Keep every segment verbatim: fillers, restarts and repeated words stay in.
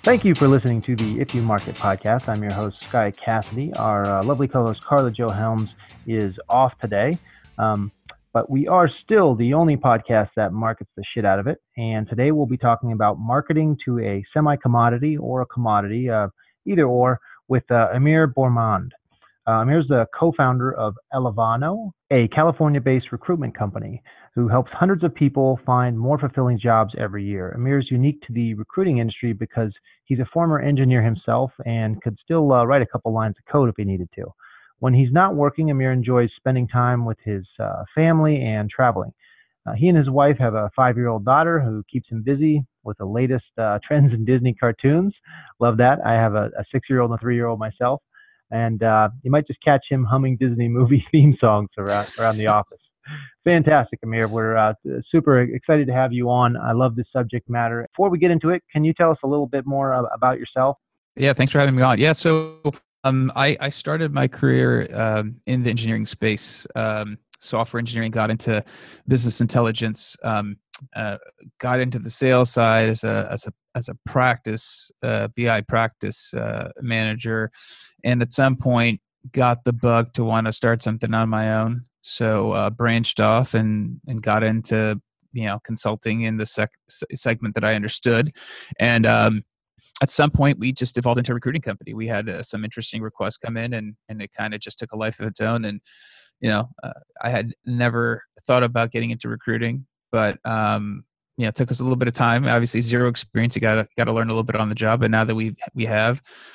Thank you for listening to the If You Market podcast. I'm your host, Sky Cassidy. Our uh, lovely co-host, Carla Jo Helms, is off today, um, but we are still the only podcast that markets the shit out of it. And today we'll be talking about marketing to a semi-commodity or a commodity, uh, either or, with uh, Amir Bourmand. Uh, Amir's the co-founder of Elevano, a California-based recruitment company who helps hundreds of people find more fulfilling jobs every year. Amir is unique to the recruiting industry because he's a former engineer himself and could still uh, write a couple lines of code if he needed to. When he's not working, Amir enjoys spending time with his uh, family and traveling. Uh, he and his wife have a five-year-old daughter who keeps him busy with the latest uh, trends in Disney cartoons. Love that. I have a, a six-year-old and a three-year-old myself. And uh, you might just catch him humming Disney movie theme songs around, around the office. Fantastic, Amir. We're uh, super excited to have you on. I love this subject matter. Before we get into it, can you tell us a little bit more uh, about yourself? Yeah, thanks for having me on. Yeah, so um, I, I started my career um, in the engineering space. Um, software engineering, got into business intelligence, um, uh, got into the sales side as a as a as a practice uh, B I practice uh, manager, and at some point got the bug to want to start something on my own. So uh, branched off and and got into you know consulting in the sec- segment that I understood, and um, at some point we just evolved into a recruiting company. We had uh, some interesting requests come in, and and it kind of just took a life of its own. And you know, uh, I had never thought about getting into recruiting, but um, you know, it took us a little bit of time. Obviously, zero experience. You got to got to learn a little bit on the job. But now that we we have,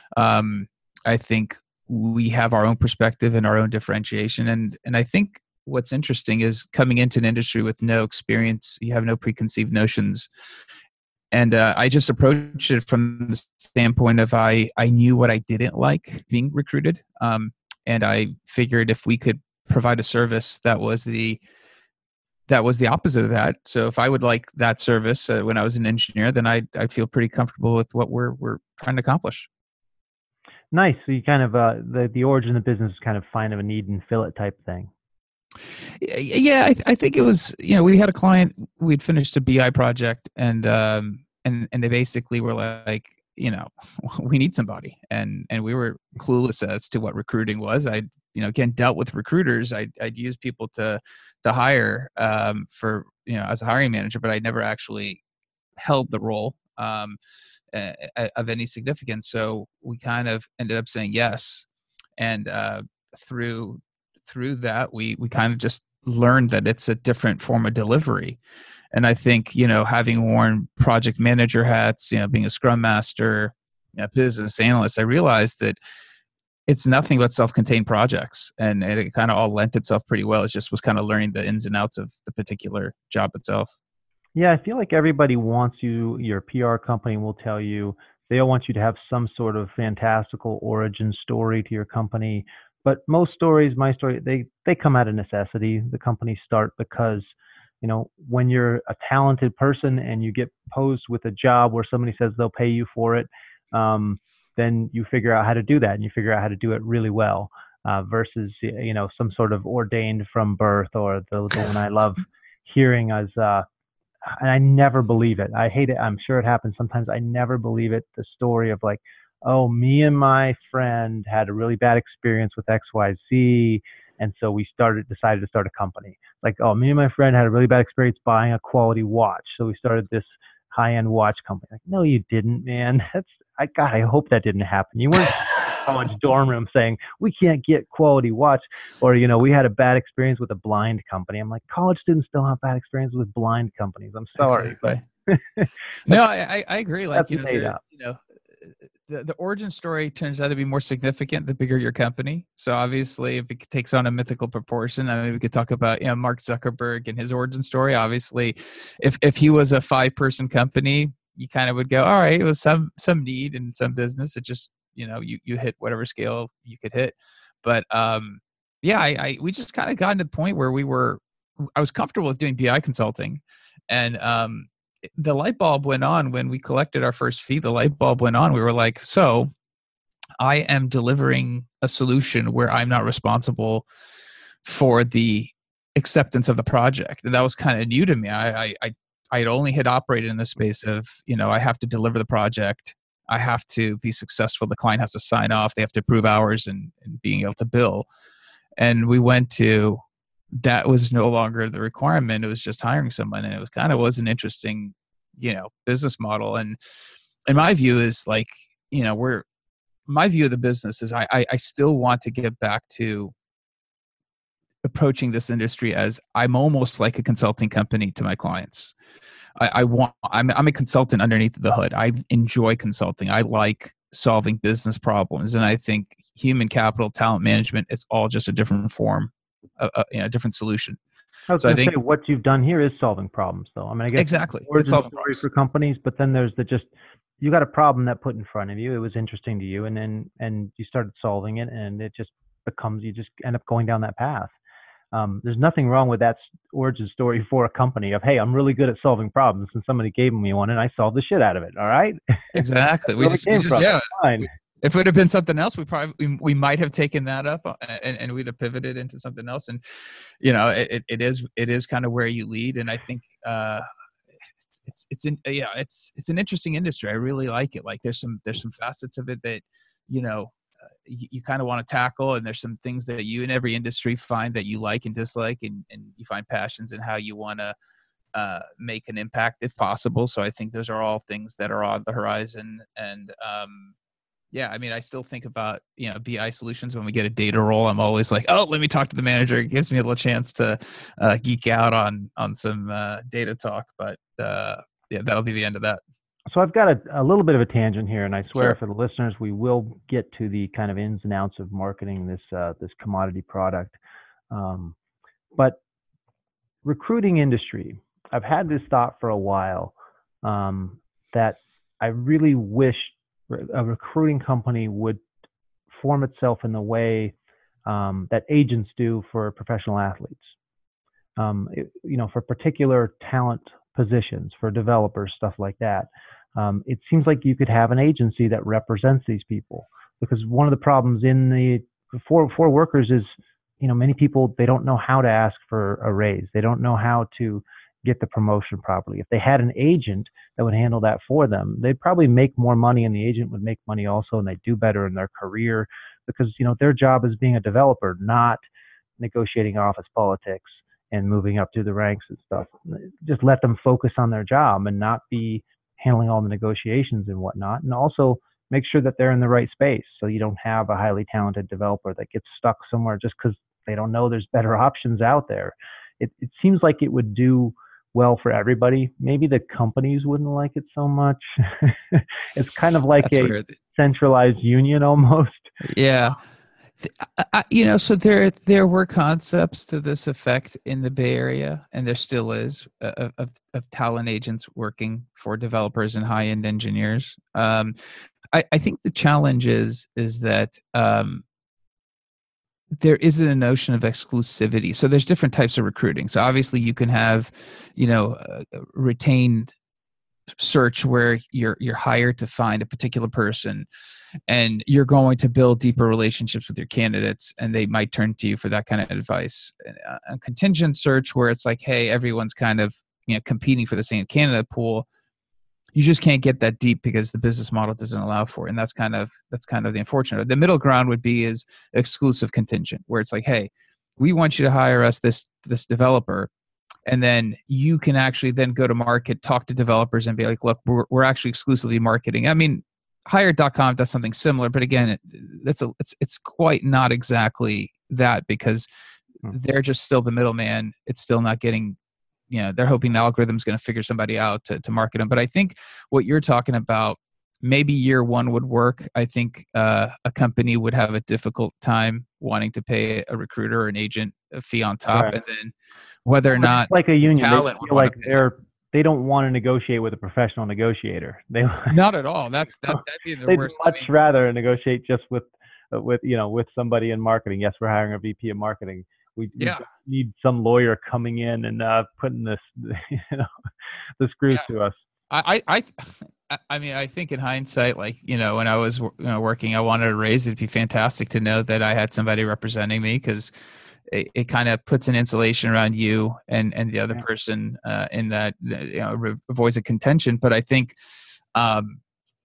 um, I think we have our own perspective and our own differentiation. And and I think what's interesting is coming into an industry with no experience, you have no preconceived notions. And uh, I just approached it from the standpoint of I I knew what I didn't like being recruited, um, and I figured if we could provide a service that was the that was the opposite of that. So if I would like that service uh, when I was an engineer, then I I feel pretty comfortable with what we're we're trying to accomplish. Nice. So you kind of uh, the the origin of the business is kind of find a need and fill it type thing. Yeah, I, I think it was. You know, we had a client. We'd finished a B I project, and um and and they basically were like, you know, we need somebody, and and we were clueless as to what recruiting was. I you know again dealt with recruiters. I'd I'd use people to to hire um for you know as a hiring manager, but I never actually held the role um uh, of any significance. So we kind of ended up saying yes, and uh, through through that we we kind of just learned that it's a different form of delivery. And I think, you know, having worn project manager hats, you know, being a scrum master, a business analyst, I realized that it's nothing but self-contained projects, and it kind of all lent itself pretty well. It just was kind of learning the ins and outs of the particular job itself. Yeah, I feel like everybody wants you, your P R company will tell you, they all want you to have some sort of fantastical origin story to your company. But most stories, my story, they, they come out of necessity. The companies start because, you know, when you're a talented person and you get posed with a job where somebody says they'll pay you for it, um, then you figure out how to do that, and you figure out how to do it really well, uh, versus, you know, some sort of ordained from birth, or the, the one I love hearing as, uh, and I never believe it. I hate it. I'm sure it happens sometimes. I never believe it. The story of like, oh, me and my friend had a really bad experience with X Y Z, and so we started, decided to start a company. Like, oh, me and my friend had a really bad experience buying a quality watch, so we started this high-end watch company. Like, no, you didn't, man. That's, I God, I hope that didn't happen. You weren't in a college dorm room saying we can't get quality watch, or you know, we had a bad experience with a blind company. I'm like, college students don't have bad experiences with blind companies. I'm sorry, Exactly. but no, I, I agree. Like, that's you know, made the, up. you know, the, the origin story turns out to be more significant the bigger your company. So obviously, if it takes on a mythical proportion, I mean, we could talk about, you know, Mark Zuckerberg and his origin story. Obviously, if if he was a five-person company, you kind of would go, all right, it was some some need in some business. It just, you know, you you hit whatever scale you could hit. But um, yeah, I, I we just kind of got to the point where we were, I was comfortable with doing B I consulting, and um, the light bulb went on when we collected our first fee. The light bulb went on. We were like, so I am delivering a solution where I'm not responsible for the acceptance of the project. And that was kind of new to me. I, I, I I'd only had operated in the space of, you know, I have to deliver the project. I have to be successful. The client has to sign off. They have to approve hours and, and being able to bill. And we went to, that was no longer the requirement. It was just hiring someone. And it was kind of was an interesting, you know, business model. And, and my view is like, you know, we're, my view of the business is I, I, I still want to get back to approaching this industry as I'm almost like a consulting company to my clients. I, I want, I'm, I'm a consultant underneath the hood. I enjoy consulting. I like solving business problems. And I think human capital, talent management, it's all just a different form, a, a you know, different solution. I was So I going to think say what you've done here is solving problems, though. I mean, I guess exactly it's origin solving story problems. for companies, but then there's the just you got a problem that put in front of you. It was interesting to you, and then and you started solving it, and it just becomes you just end up going down that path. Um, there's nothing wrong with that s- origin story for a company of, hey, I'm really good at solving problems, and somebody gave me one, and I solved the shit out of it. All right, Exactly. We where it just, we came just, from. yeah. It's fine. We- If it would have been something else, we probably we, we might have taken that up uh, and, and we'd have pivoted into something else. And you know, it, it it is it is kind of where you lead. And I think uh, it's it's in yeah it's it's an interesting industry. I really like it. Like there's some there's some facets of it that you know uh, you, you kind of want to tackle, and there's some things that you in every industry find that you like and dislike, and and you find passions in how you want to uh, make an impact if possible. So I think those are all things that are on the horizon. And um, yeah, I mean, I still think about, you know, B I solutions when we get a data role. I'm always like, oh, let me talk to the manager. It gives me a little chance to uh, geek out on on some uh, data talk. But uh, yeah, that'll be the end of that. So I've got a, a little bit of a tangent here, and I swear Sure. for the listeners, we will get to the kind of ins and outs of marketing this uh, this commodity product. Um, but recruiting industry, I've had this thought for a while um, that I really wish a recruiting company would form itself in the way um, that agents do for professional athletes. Um, it, you know, for particular talent positions, for developers, stuff like that. Um, it seems like you could have an agency that represents these people, because one of the problems in the for for workers is, you know, many people, they don't know how to ask for a raise. They don't know how to get the promotion properly. If they had an agent that would handle that for them, they'd probably make more money, and the agent would make money also, and they'd do better in their career, because, you know, their job is being a developer, not negotiating office politics and moving up through the ranks and stuff. Just let them focus on their job and not be handling all the negotiations and whatnot. And also make sure that they're in the right space, so you don't have a highly talented developer that gets stuck somewhere just because they don't know there's better options out there. It, it seems like it would do well for everybody. Maybe the companies wouldn't like it so much. It's kind of like That's a weird. centralized union almost. Yeah. Th- I, I- you know, so there there were concepts to this effect in the Bay Area, and there still is uh, of of, of talent agents working for developers and high end engineers. Um, I, I think the challenge is is that um, there isn't a notion of exclusivity. So there's different types of recruiting. So obviously you can have, you know, uh, retained search where you're you're hired to find a particular person, and you're going to build deeper relationships with your candidates, and they might turn to you for that kind of advice. And, uh, a contingent search where it's like, hey, everyone's kind of, you know, competing for the same candidate pool. You just can't get that deep because the business model doesn't allow for it. And that's kind of that's kind of the unfortunate. The middle ground would be is exclusive contingent, where it's like, hey, we want you to hire us this this developer, and then you can actually then go to market, talk to developers, and be like, look, we're we're actually exclusively marketing. I mean, hired dot com does something similar, but again, it, that's a it's it's quite not exactly that, because Hmm. they're just still the middleman. It's still not getting, you know, they're hoping the algorithm's going to figure somebody out to, to market them. But I think what you're talking about, maybe year one would work. I think uh, a company would have a difficult time wanting to pay a recruiter or an agent a fee on top. Right. And then whether or But not it's like a the union. They talent would feel want like to pay. they're they don't want to negotiate with a professional negotiator. They Not at all. That's that, that'd be the they'd worst. much I mean, rather negotiate just with uh, with you know with somebody in marketing. Yes, we're hiring a V P of marketing. We, we yeah. don't need some lawyer coming in and uh, putting this you know the screws Yeah. to us. I, I, I, I mean, I think in hindsight, like, you know, when I was you know, working, I wanted a raise. It'd be fantastic to know that I had somebody representing me, because it, it kind of puts an insulation around you and, and the other Yeah. person uh, in that, you know, re- avoids a contention. But I think, um,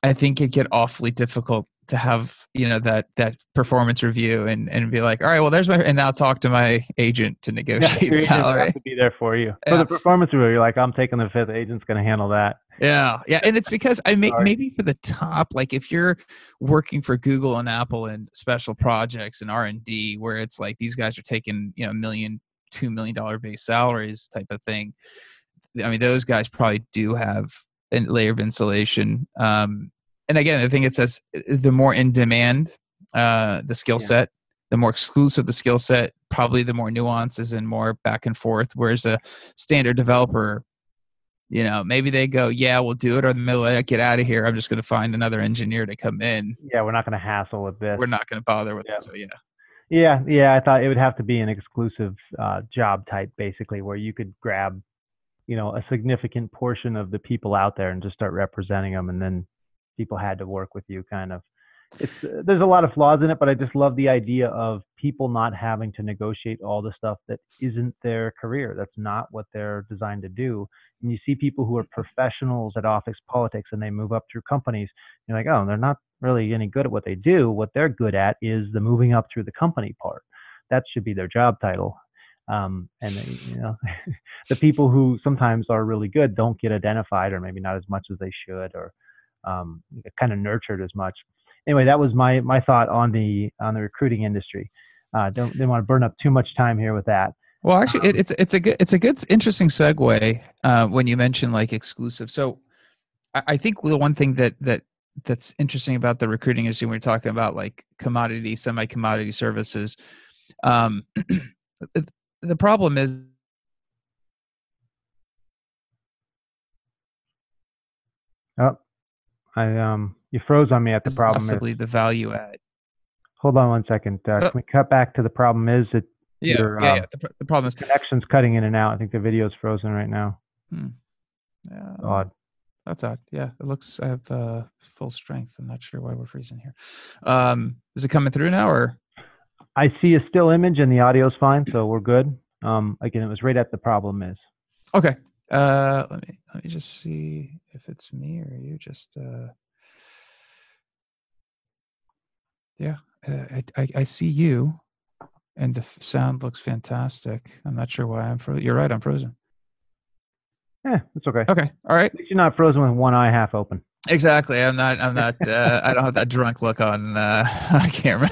I think it get awfully difficult to have, you know, that that performance review and and be like, all right, well, there's my, and now talk to my agent to Yeah, negotiate your agent would have salary. to be there for you. For Yeah. the performance review, you're like, I'm taking the fifth. The agent's going to handle that. Yeah, yeah, and it's because I may, Sorry. maybe for the top, like if you're working for Google and Apple and special projects and R and D, where it's like these guys are taking, you know, million, two million dollar base salaries type of thing. I mean, those guys probably do have a layer of insulation. Um, and again, I think it says the more in demand uh, the skill Yeah. set, the more exclusive the skill set, probably the more nuances and more back and forth. Whereas a standard developer, you know, maybe they go, yeah, we'll do it, or in the middle, like, get out of here. I'm just going to find another engineer to come in. Yeah, we're not going to hassle with this. We're not going to bother with Yeah. it. So yeah. Yeah, yeah. I thought it would have to be an exclusive uh, job type, basically, where you could grab, you know, a significant portion of the people out there and just start representing them, and then people had to work with you, kind of. It's uh, there's a lot of flaws in it, but I just love the idea of people not having to negotiate all the stuff that isn't their career. That's not what they're designed to do. And you see people who are professionals at office politics and they move up through companies. You're like, oh, they're not really any good at what they do. What they're good at is the moving up through the company part. That should be their job title. Um, and they, you know, the people who sometimes are really good don't get identified, or maybe not as much as they should, or um, kind of nurtured as much. Anyway, that was my my thought on the on the recruiting industry. Uh, don't didn't want to burn up too much time here with that. Well, actually, Um, it, it's it's a good it's a good interesting segue uh, when you mention like exclusive. So, I, I think the one thing that that that's interesting about the recruiting industry when we're talking about like commodity, semi-commodity services, um, the, the problem is. oh, I um, you froze on me at the problem is. Possibly the value add. Hold on one second. Uh, Oh. Can we cut back to the problem is that Yeah, your yeah, um, yeah. The, pr- the problem is, connection's cutting in and out. I think the video's frozen right now. hmm, yeah, Odd. that's odd. Yeah, it looks I have uh, full strength. I'm not sure why we're freezing here. Um, is it coming through now or? I see a still image and the audio's fine, so we're good. Um, again, it was right at the problem is. Okay. Uh, let me let me just see if it's me or you. Just uh, yeah, uh, I, I I see you, and the f- sound looks fantastic. I'm not sure why I'm frozen. You're right, I'm frozen. Eh, it's okay. Okay, all right. At least you're not frozen with one eye half open. Exactly. I'm not. I'm not. Uh, I don't have that drunk look on uh, on camera.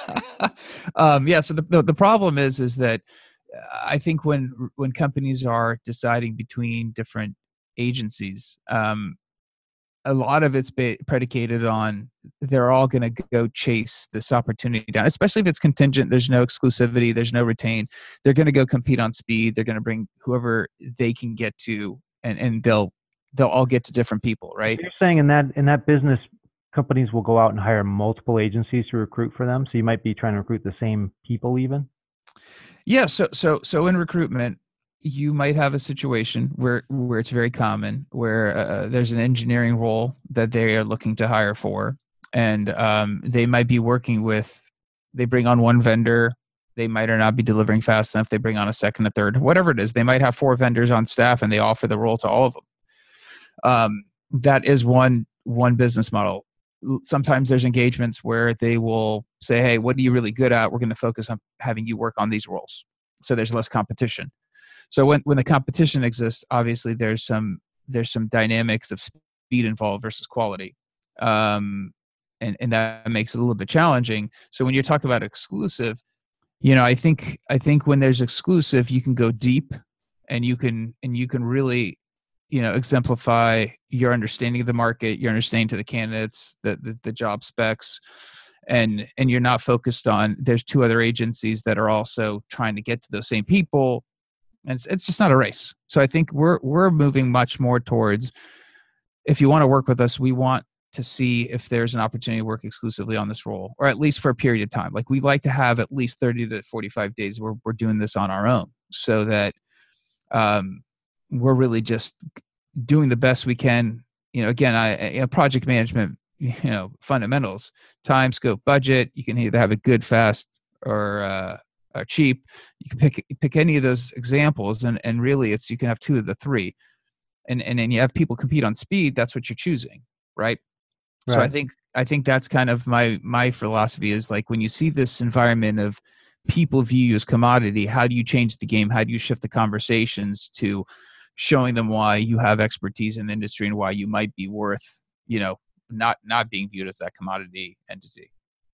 um, yeah. So the, the the problem is is that uh, I think when when companies are deciding between different agencies, um, a lot of it's ba- predicated on they're all going to go chase this opportunity down. Especially if it's contingent. There's no exclusivity. There's no retain. They're going to go compete on speed. They're going to bring whoever they can get to, and and they'll they'll all get to different people, right? You're saying in that in that business, companies will go out and hire multiple agencies to recruit for them. So you might be trying to recruit the same people even. Yeah. So so so in recruitment, you might have a situation where where it's very common where uh, there's an engineering role that they are looking to hire for, and um, they might be working with. They bring on one vendor. They might or not be delivering fast enough. They bring on a second, a third, whatever it is. They might have four vendors on staff, and they offer the role to all of them. Um, that is one one business model. Sometimes there's engagements where they will say, hey, what are you really good at? We're going to focus on having you work on these roles. So there's less competition. So when, when the competition exists, obviously there's some there's some dynamics of speed involved versus quality. Um, and, and that makes it a little bit challenging. So when you're talking about exclusive, you know, I think I think when there's exclusive, you can go deep and you can and you can really you know, exemplify your understanding of the market, your understanding to the candidates, the, the, the job specs, and and you're not focused on there's two other agencies that are also trying to get to those same people, and it's, it's just not a race. So I think we're we're moving much more towards, if you want to work with us, we want to see if there's an opportunity to work exclusively on this role, or at least for a period of time. Like we'd like to have at least thirty to forty-five days where we're doing this on our own, so that um, we're really just doing the best we can. You know, again, I, you know, project management, you know, fundamentals, time, scope, budget. You can either have it good, fast, or, uh, or cheap. You can pick pick any of those examples, and and really, it's you can have two of the three, and and then you have people compete on speed. That's what you're choosing, right? So I Right. think I think that's kind of my my philosophy is like when you see this environment of people view you as commodity, how do you change the game? How do you shift the conversations to showing them why you have expertise in the industry and why you might be worth, you know, not not being viewed as that commodity entity.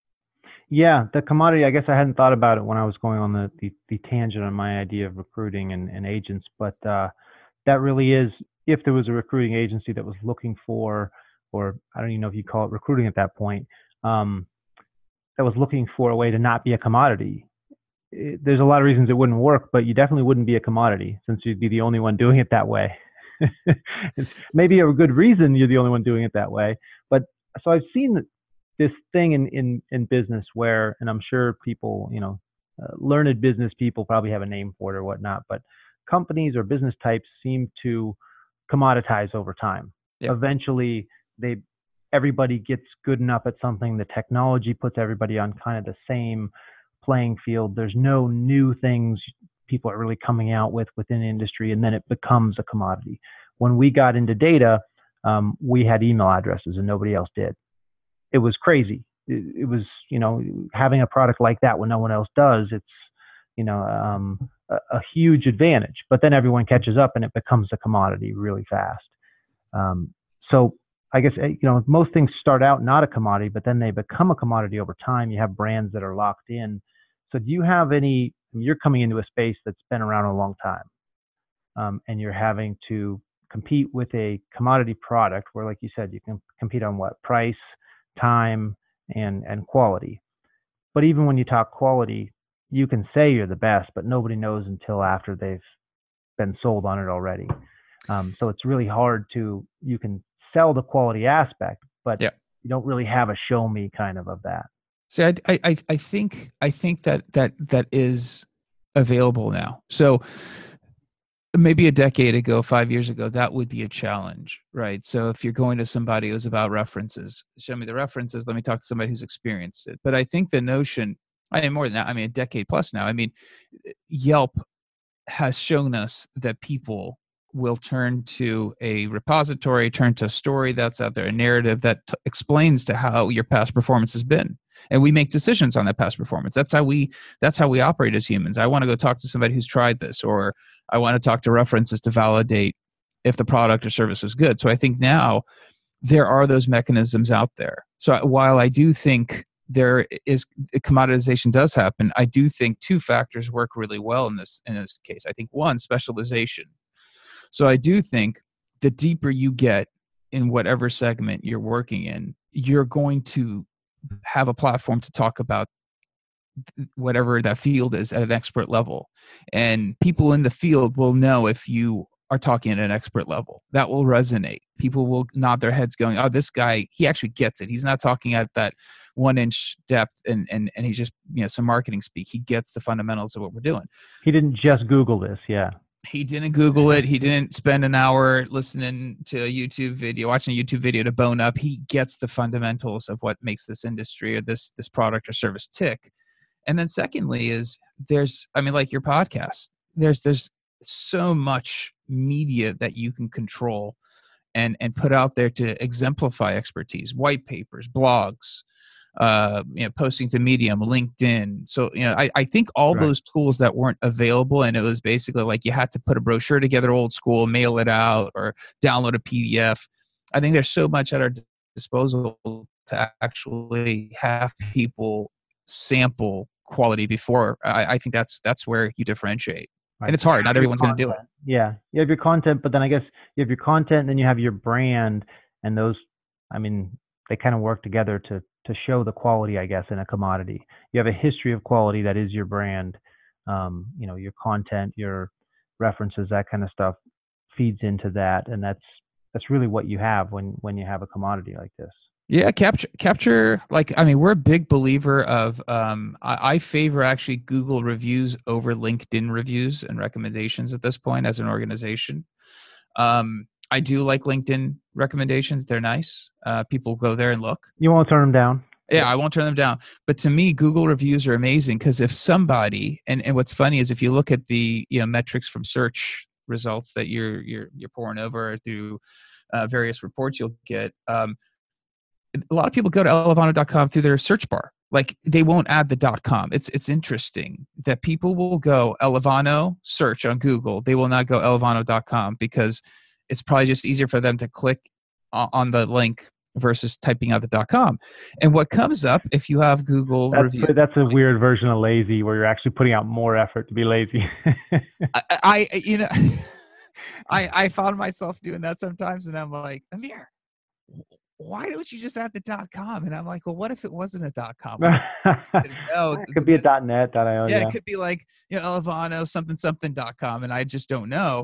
Yeah, the commodity, I guess I hadn't thought about it when I was going on the the, the tangent on my idea of recruiting and, and agents, but uh, that really is, if there was a recruiting agency that was looking for, or I don't even know if you call it recruiting at that point, um, that was looking for a way to not be a commodity. It, there's a lot of reasons it wouldn't work, but you definitely wouldn't be a commodity since you'd be the only one doing it that way. It's maybe a good reason you're the only one doing it that way. But so I've seen this thing in, in, in business where, and I'm sure people, you know, uh, learned business people probably have a name for it or whatnot, but companies or business types seem to commoditize over time. Yep. Eventually, they everybody gets good enough at something. The technology puts everybody on kind of the same playing field. There's no new things people are really coming out with within the industry, and then it becomes a commodity. When we got into data, um, we had email addresses and nobody else did. It was crazy. It, it was, you know, having a product like that when no one else does, it's, you know, um, a, a huge advantage. But then everyone catches up and it becomes a commodity really fast. Um, so I guess, you know, most things start out not a commodity, but then they become a commodity over time. You have brands that are locked in. So do you have any, you're coming into a space that's been around a long time, um, and you're having to compete with a commodity product where, like you said, you can compete on what? Price, time, and, and quality. But even when you talk quality, you can say you're the best, but nobody knows until after they've been sold on it already. Um, so it's really hard to, you can sell the quality aspect, but Yeah. you don't really have a show me kind of of that. See, I, I, I think, I think that that that is available now. So maybe a decade ago, five years ago, that would be a challenge, right? So if you're going to somebody who's about references, show me the references. Let me talk to somebody who's experienced it. But I think the notion, I mean, more than that, I mean, a decade plus now. I mean, Yelp has shown us that people will turn to a repository, turn to a story that's out there, a narrative that t- explains to how your past performance has been. And we make decisions on that past performance. That's how we that's how we operate as humans. I want to go talk to somebody who's tried this, or I want to talk to references to validate if the product or service is good. So I think now there are those mechanisms out there. So while I do think there is commoditization does happen, I do think two factors work really well in this in this case. I think one, specialization. So I do think the deeper you get in whatever segment you're working in, you're going to have a platform to talk about whatever that field is at an expert level. And people in the field will know if you are talking at an expert level. That will resonate. People will nod their heads going, oh, this guy, he actually gets it. He's not talking at that one inch depth and, and, and he's just, you know, some marketing speak. He gets the fundamentals of what we're doing. He didn't just Google this. Yeah. He didn't Google it. He didn't spend an hour listening to a YouTube video, watching a YouTube video to bone up. He gets the fundamentals of what makes this industry or this, this product or service tick. And then secondly is there's, I mean, like your podcast, there's, there's so much media that you can control and, and put out there to exemplify expertise, white papers, blogs, uh, you know, posting to Medium, LinkedIn. So, you know, I, I think all Right. those tools that weren't available, and it was basically like you had to put a brochure together old school, mail it out, or download a P D F. I think there's so much at our disposal to actually have people sample quality before. I, I think that's that's where you differentiate. Right. And it's hard. Not Your everyone's going to do it. content. Yeah. You have your content, but then I guess you have your content, and then you have your brand, and those, I mean, they kind of work together to to show the quality, I guess, in a commodity. You have a history of quality that is your brand. Um, you know, your content, your references, that kind of stuff feeds into that, and that's that's really what you have when when you have a commodity like this. Yeah, capture, capture. Like, I mean, we're a big believer of. Um, I, I favor actually Google reviews over LinkedIn reviews and recommendations at this point as an organization. Um, I do like LinkedIn recommendations; they're nice. Uh, people go there and look. You won't turn them down. Yeah, I won't turn them down. But to me, Google reviews are amazing because if somebody, and, and what's funny is if you look at the you know metrics from search results that you're you're you're pouring over through uh, various reports you'll get. Um, a lot of people go to elevano dot com through their search bar. Like they won't add the .com. It's it's interesting that people will go Elevano search on Google. They will not go elevano dot com because it's probably just easier for them to click on the link versus typing out the .com. And what comes up if you have Google that's, review? That's a weird version of lazy where you're actually putting out more effort to be lazy. I, I you know, I I found myself doing that sometimes, and I'm like, Amir, why don't you just add the .com? And I'm like, well, what if it wasn't a .com? No, it could be a .net, .io. Yeah, yeah, it could be like, you know, Elevano something something .com, and I just don't know.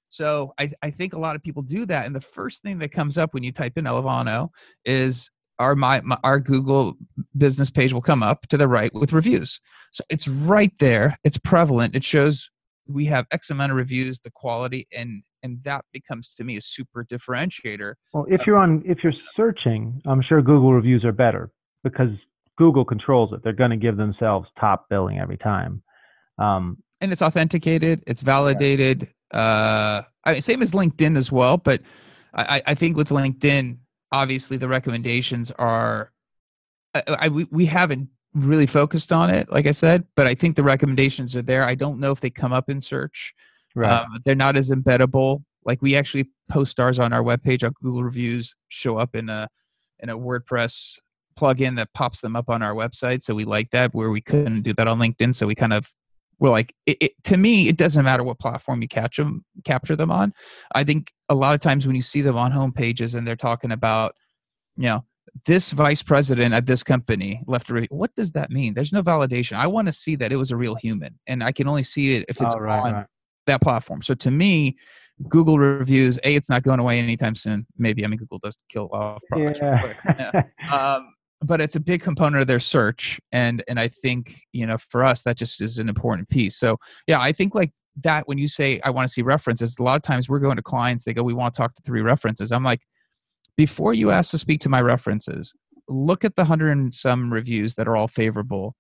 So I, I think a lot of people do that, and the first thing that comes up when you type in Elevano is our my, my our Google business page will come up to the right with reviews. So it's right there. It's prevalent. It shows we have X amount of reviews, the quality, and and that becomes to me a super differentiator. Well, if you're on if you're searching, I'm sure Google reviews are better because Google controls it. They're going to give themselves top billing every time. Um, and it's authenticated. It's validated. Yeah. Uh, I mean, same as LinkedIn as well, but I, I think with LinkedIn, obviously the recommendations are, I, I we, we haven't really focused on it, like I said, but I think the recommendations are there. I don't know if they come up in search. Right. Um, they're not as embeddable. Like we actually post ours on our webpage. Our Google reviews show up in a in a WordPress plugin that pops them up on our website. So we like that, where we couldn't do that on LinkedIn. So we kind of we're like, it, it, to me, it doesn't matter what platform you catch them, capture them on. I think a lot of times when you see them on home pages and they're talking about, you know, this vice president at this company left a review. What does that mean? There's no validation. I want to see that it was a real human, and I can only see it if it's oh, right, on right. that platform. So to me, Google reviews, A, it's not going away anytime soon. Maybe, I mean, Google does kill off products. Yeah. yeah. Um, but it's a big component of their search. And, and I think, you know, for us, that just is an important piece. So yeah, I think like that, when you say, I want to see references, a lot of times we're going to clients, they go, we want to talk to three references. I'm like, before you ask to speak to my references, look at the hundred and some reviews that are all favorable.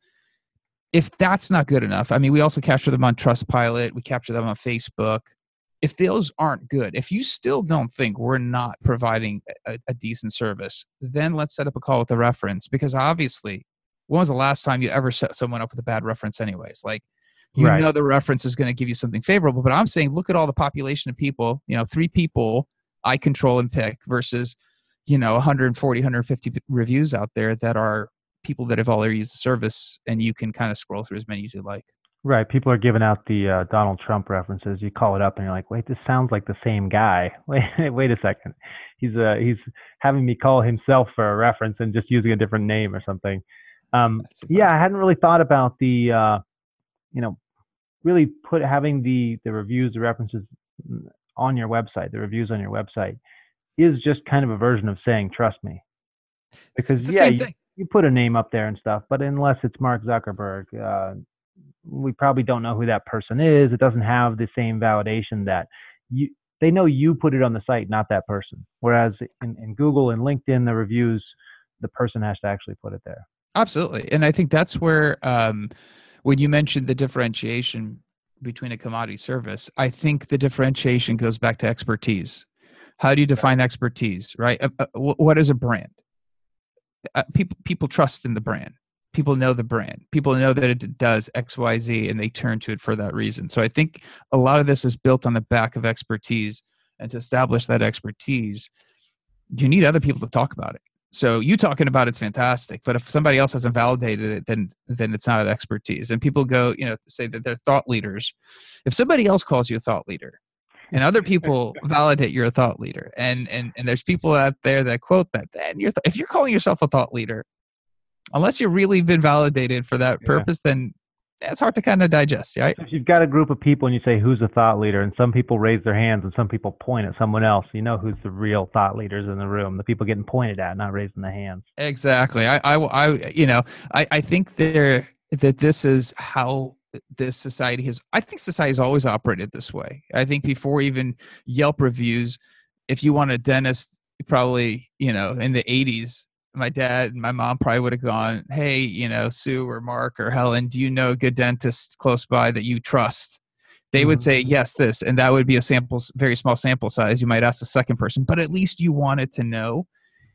If that's not good enough, I mean, we also capture them on Trustpilot. We capture them on Facebook. If those aren't good, if you still don't think we're not providing a, a decent service, then let's set up a call with a reference, because obviously, when was the last time you ever set someone up with a bad reference anyways? Like, you Right. know the reference is going to give you something favorable, but I'm saying look at all the population of people, you know, three people I control and pick versus, you know, one hundred forty, one hundred fifty reviews out there that are people that have already used the service, and you can kind of scroll through as many as you like. Right. People are giving out the uh, Donald Trump references. You call it up and you're like, wait, this sounds like the same guy. Wait, wait a second. He's uh, he's having me call himself for a reference and just using a different name or something. Um, yeah, I hadn't really thought about the, uh, you know, really put having the, the reviews, the references on your website, the reviews on your website is just kind of a version of saying, trust me. Because yeah, you, you put a name up there and stuff, but unless it's Mark Zuckerberg, uh, we probably don't know who that person is. It doesn't have the same validation that you, they know you put it on the site, not that person. Whereas in, in Google and LinkedIn, the reviews, the person has to actually put it there. Absolutely. And I think that's where, um, when you mentioned the differentiation between a commodity service, I think the differentiation goes back to expertise. How do you define right. expertise, right? Uh, uh, what is a brand? Uh, people, people trust in the brand. People know the brand. People know that it does X, Y, Z, and they turn to it for that reason. So I think a lot of this is built on the back of expertise, and to establish that expertise, you need other people to talk about it. So you talking about it's fantastic, but if somebody else hasn't validated it, then then it's not expertise. And people go, you know, say that they're thought leaders. If somebody else calls you a thought leader, and other people validate you're a thought leader, and and and there's people out there that quote that, then you're th- if you're calling yourself a thought leader, unless you've really been validated for that purpose, yeah. then it's hard to kind of digest, right? If you've got a group of people and you say, who's a thought leader? And some people raise their hands and some people point at someone else, you know who's the real thought leaders in the room, the people getting pointed at, not raising the hands. Exactly. I, I, I you know, I, I think there that this is how this society has, I think society has always operated this way. I think before even Yelp reviews, if you want a dentist, probably, you know, in the eighties, my dad and my mom probably would have gone, hey, you know, Sue or Mark or Helen, do you know a good dentist close by that you trust? They mm-hmm. would say, yes, this, and that would be a sample, very small sample size. You might ask the second person, but at least you wanted to know.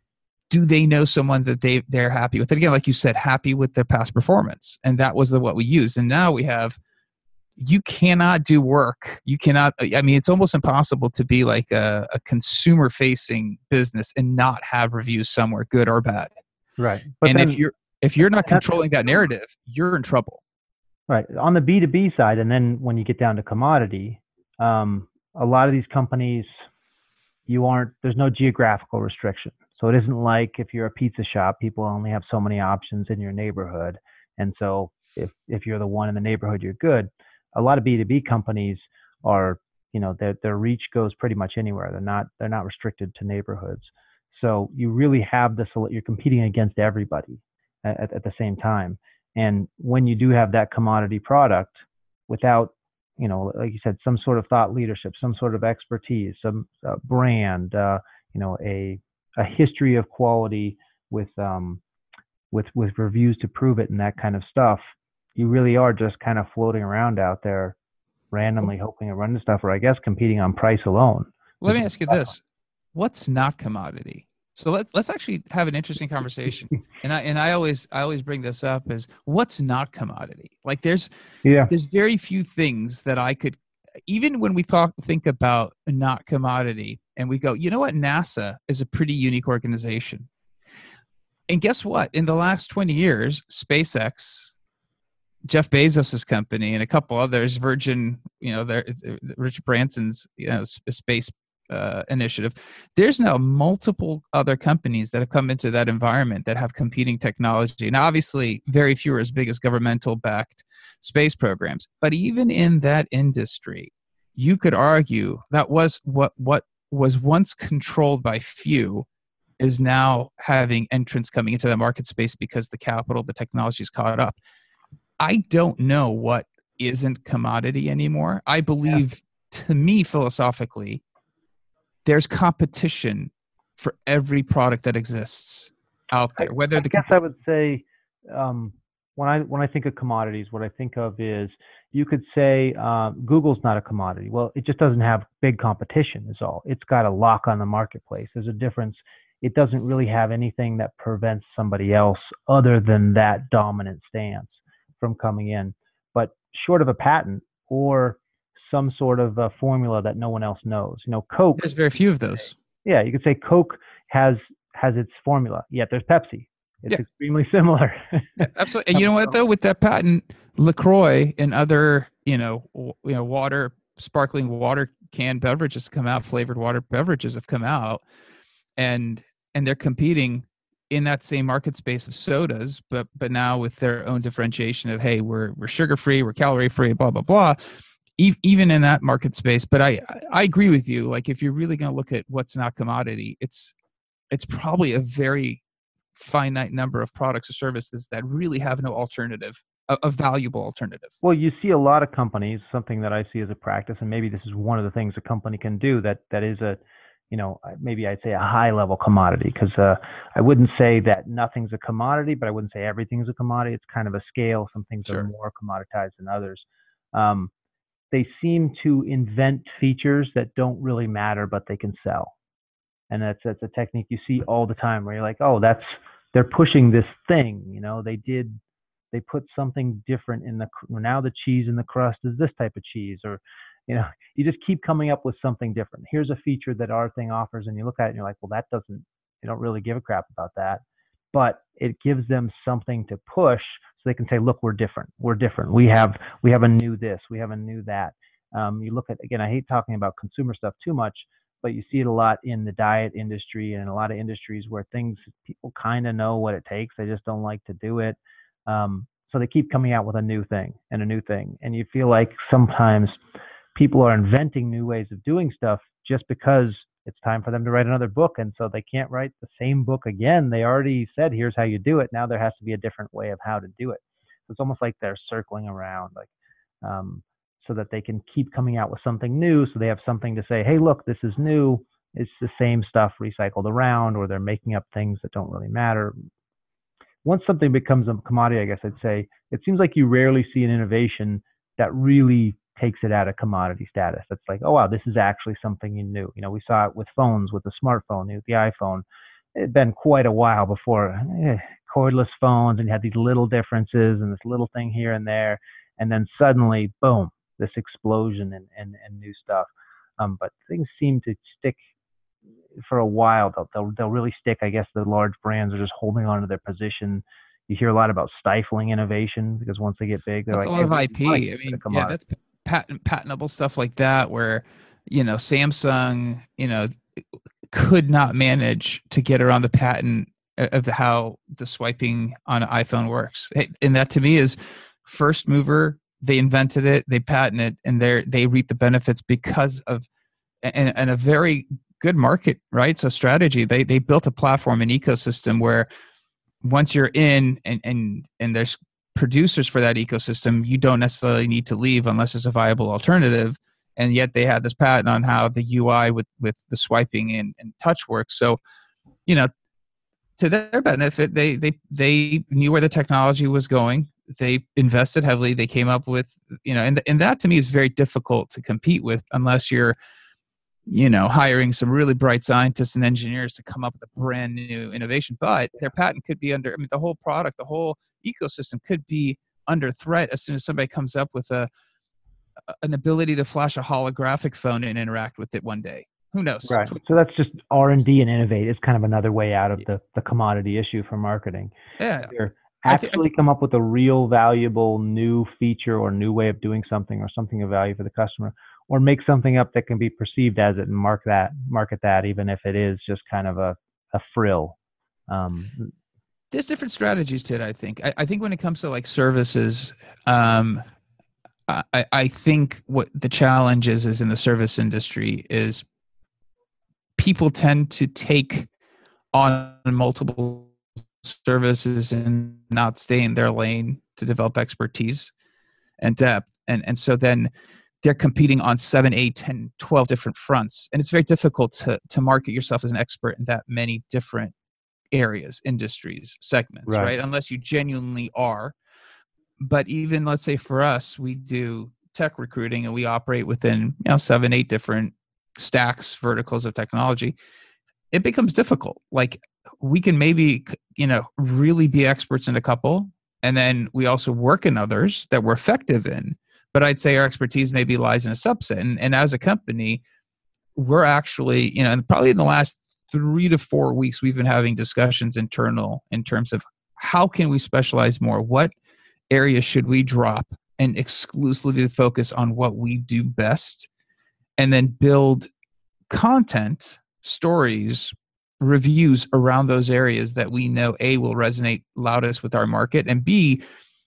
do they know someone that they they're happy with? And again, like you said, happy with their past performance, and that was the what we used. And now we have, you cannot do work. You cannot. I mean, it's almost impossible to be like a, a consumer-facing business and not have reviews somewhere, good or bad. Right. But and then, if you're if you're not that's- controlling that narrative, you're in trouble. right. On the B two B side, and then when you get down to commodity, um, a lot of these companies, you aren't. There's no geographical restriction. So it isn't like if you're a pizza shop, people only have so many options in your neighborhood, and so if if you're the one in the neighborhood, you're good. A lot of B two B companies are, you know, their their reach goes pretty much anywhere. They're not they're not restricted to neighborhoods. So you really have this. You're competing against everybody at, at the same time. And when you do have that commodity product, without, you know, like you said, some sort of thought leadership, some sort of expertise, some uh, brand, uh, you know, a a history of quality with um with with reviews to prove it and that kind of stuff, you really are just kind of floating around out there randomly hoping to run into stuff, or I guess competing on price alone. Let me ask you this. What's not commodity? So let's let's actually have an interesting conversation. And I and I always I always bring this up as what's not commodity. Like there's Yeah. there's very few things that I could, even when we talk think about not commodity and we go, you know what, NASA is a pretty unique organization. And guess what? In the last twenty years, SpaceX, Jeff Bezos's company, and a couple others, Virgin, you know, their, Richard Branson's, you know, space uh, initiative. There's now multiple other companies that have come into that environment that have competing technology. Now, obviously, very few are as big as governmental-backed space programs. But even in that industry, you could argue that was what what was once controlled by few is now having entrants coming into the market space because the capital, the technology is caught up. I don't know what isn't commodity anymore. I believe, yeah. to me, philosophically, there's competition for every product that exists out there. Whether I, I the guess I would say, um, when I when I think of commodities, what I think of is you could say uh, Google's not a commodity. Well, it just doesn't have big competition is all. It's got a lock on the marketplace. There's a difference. It doesn't really have anything that prevents somebody else other than that dominant stance from coming in. But short of a patent or some sort of a formula that no one else knows, you know, Coke. There's very few of those. Yeah, you could say Coke has has its formula. Yet there's Pepsi. It's yeah. extremely similar. Yeah, absolutely. And you know what though, with that patent, LaCroix and other, you know, w- you know, water, sparkling water can beverages come out, flavored water beverages have come out, and and they're competing in that same market space of sodas, but but now with their own differentiation of, hey, we're we're sugar free, we're calorie free, blah blah blah. E- even in that market space, but I I agree with you. Like if you're really going to look at what's not commodity, it's it's probably a very finite number of products or services that really have no alternative, a, a valuable alternative. Well, you see a lot of companies, something that I see as a practice, and maybe this is one of the things a company can do that that is a, you know, maybe I'd say a high level commodity, because uh, I wouldn't say that nothing's a commodity, but I wouldn't say everything's a commodity. It's kind of a scale. Some things Sure. are more commoditized than others. Um, they seem to invent features that don't really matter, but they can sell. And that's that's a technique you see all the time where you're like, oh, that's they're pushing this thing. You know, they did they put something different in the now the cheese in the crust is this type of cheese, or you know, you just keep coming up with something different. Here's a feature that our thing offers, and you look at it and you're like, well, that doesn't. They don't really give a crap about that, but it gives them something to push so they can say, look, we're different. We're different. We have we have a new this. We have a new that. Um, you look at again. I hate talking about consumer stuff too much, but you see it a lot in the diet industry and a lot of industries where things people kind of know what it takes. They just don't like to do it. Um, so they keep coming out with a new thing and a new thing. And you feel like sometimes people are inventing new ways of doing stuff just because it's time for them to write another book. And so they can't write the same book again. They already said, here's how you do it. Now there has to be a different way of how to do it. So it's almost like they're circling around, like, um, so that they can keep coming out with something new. So they have something to say, hey, look, this is new. It's the same stuff recycled around, or they're making up things that don't really matter. Once something becomes a commodity, I guess I'd say, it seems like you rarely see an innovation that really takes it out of commodity status. That's like, oh, wow, this is actually something new. You know, we saw it with phones, with the smartphone, with the iPhone. it'd been quite a while before eh, cordless phones, and you had these little differences and this little thing here and there, and then suddenly, boom, this explosion and and, and new stuff. Um, but things seem to stick for a while. They'll, they'll they'll really stick. I guess the large brands are just holding on to their position. You hear a lot about stifling innovation because once they get big, they're That's a like, lot hey, of we I want to P. get I to the mean, yeah, commodity. that's patent patentable stuff like that where, you know, Samsung, you know, could not manage to get around the patent of how the swiping on an iPhone works. And that to me is first mover. They invented it, they patented it, and they they reap the benefits because of and, and a very good market, right? So strategy. They they built a platform, an ecosystem where once you're in and and and there's producers for that ecosystem, you don't necessarily need to leave unless there's a viable alternative. And yet they had this patent on how the U I with with the swiping and, and touch works. So, you know, to their benefit, they they they knew where the technology was going. They invested heavily. They came up with, you know, and and that to me is very difficult to compete with unless you're, you know, hiring some really bright scientists and engineers to come up with a brand new innovation. But their patent could be under, I mean, the whole product, the whole ecosystem could be under threat as soon as somebody comes up with a an ability to flash a holographic phone and interact with it one day. Who knows? Right. So that's just R and D and innovate. It's kind of another way out of the, the commodity issue for marketing. Yeah. Either I think, actually come up with a real valuable new feature or new way of doing something or something of value for the customer, or make something up that can be perceived as it and mark that, market that, even if it is just kind of a, a frill. Um, there's different strategies to it, I think. I, I think when it comes to like services, um, I, I think what the challenge is, is in the service industry is people tend to take on multiple services and not stay in their lane to develop expertise and depth. And, and so then they're competing on seven, eight, ten, twelve different fronts. And it's very difficult to, to market yourself as an expert in that many different areas, industries, segments, right? right. Unless you genuinely are. But even let's say for us, we do tech recruiting and we operate within, you know, seven, eight different stacks, verticals of technology. It becomes difficult. Like we can maybe, you know, really be experts in a couple, and then we also work in others that we're effective in. But I'd say our expertise maybe lies in a subset. And, and as a company, we're actually, you know, and probably in the last three to four weeks, we've been having discussions internal in terms of how can we specialize more? What areas should we drop and exclusively focus on what we do best, and then build content, stories, reviews around those areas that we know A, will resonate loudest with our market, and B,